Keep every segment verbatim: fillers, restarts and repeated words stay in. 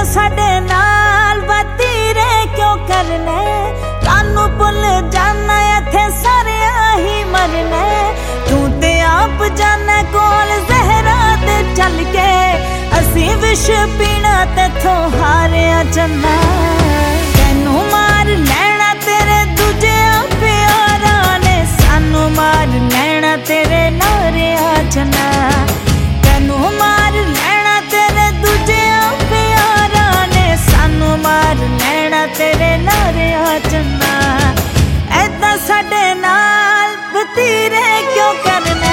साडे नाल वतीरे क्यों करने, सानू भुल जाना इत्थे सारिया ही मरने। तू ते आप जाने कोल जहरा ते चल के, असी विश पीना तेथों हारिया चन्ना। तेनू मार लैना तेरे दूजे प्यारा ने, सानू मार लैना तेरे नारिया चन्ना। तेनू मार लैना तेरे दूजे प्यारा ने, सानू मार लैना तेरे नारिया चन्ना। ऐदा साडे नाल वतीरे क्यों करने।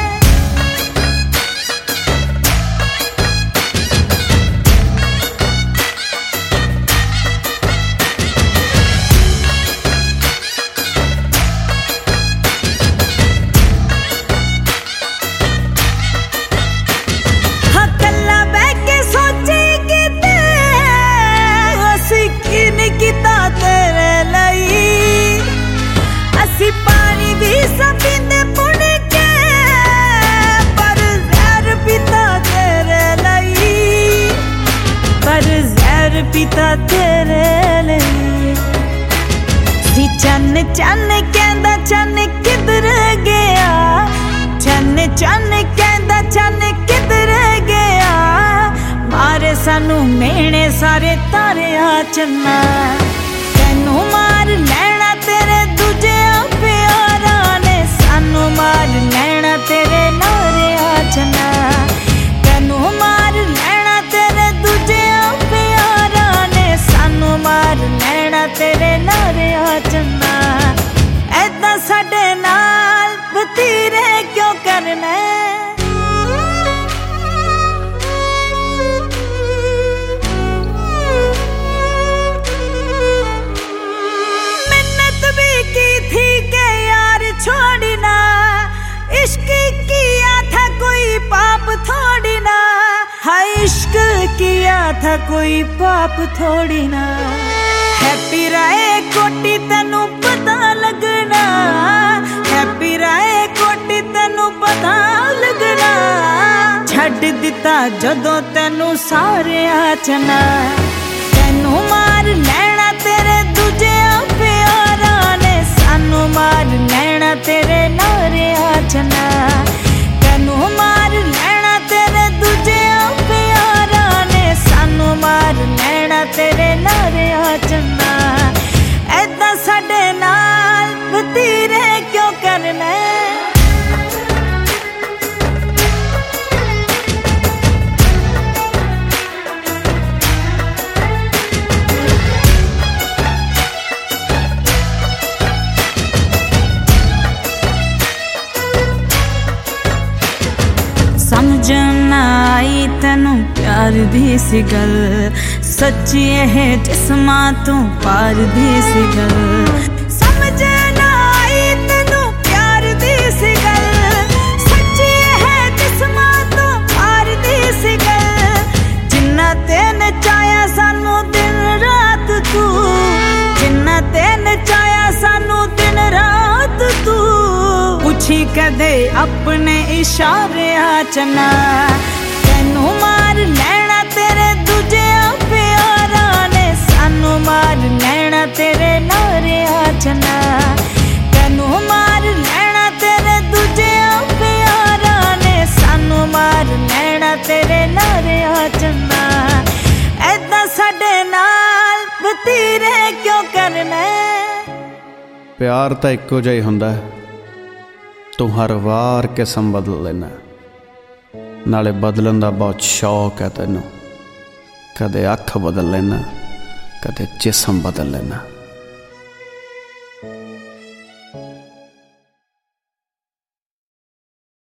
पानी भी सपींदे पुण के, पर जहर पीता तेरे लई, पर जहर पीता तेरे लई। सी चन चन कहंदा चन किधर गया, चन चन कहंदा चन किधर गया। मारे सानू मेहने सारे तारिया चन्ना। तेनू मार लैना तेरे दूजे प्यारा ने, सानू मार लैना तेरे नारिया चन्ना। तेनू मार लैना तेरे दूजे प्यारा ने, सानू मार लैना तेरे नारिया चन्ना। ऐदा साडे नाल वतीरे क्यों करने। छोड़ी ना इश्क किया था कोई पाप थोड़ी ना, हाय इश्क किया था कोई पाप थोड़ी ना। हैप्पी राय कोटी तेनू पता लगना, हैप्पी राय कोटी तेनू पता लगना। छड्ड दिता जदों तेनू सारे आचना। तेनू मार लैना तेरे दूजे प्यारा ने, सानू मार लैना तेरे नारिया चन्ना। तेनू मार लैना तेरे दूजे प्यारा ने, सानू मार लैना तेरे नारिया चन्ना। ऐदा साडे नाल वतीरे क्यों करने। समझ ना आई तेनू प्यार दी सी गल, सच्ची है जिस्मा तू पार दी सी गल। समझ ना आई तेनू प्यार दी सी गल, सच्ची है जिस्मा तू पार दी सी गल। जिन्ना तेन चाया सानू दिन रात तू, जिन्ना तेन चाया सानू दिन रात तू। पूछी कदे अपने इशारे आचना। तेनू मार लैना तेरे दूजे प्यारा ने, सानू मार लैना तेरे नारिया चन्ना। तेनू मार लैना तेरे दूजे प्यारा ने, सानू मार लैना तेरे नारिया चन्ना। ऐदा साडे नाल वतीरे क्यों करने। प्यार तां इक्को जिहा ही हुंदा, तू हर वार किस्म बदल लेना। नाले बदलन दा बहुत शौक है तैनू, कदे अख बदल लेना, कदे जिस्म बदल लेना।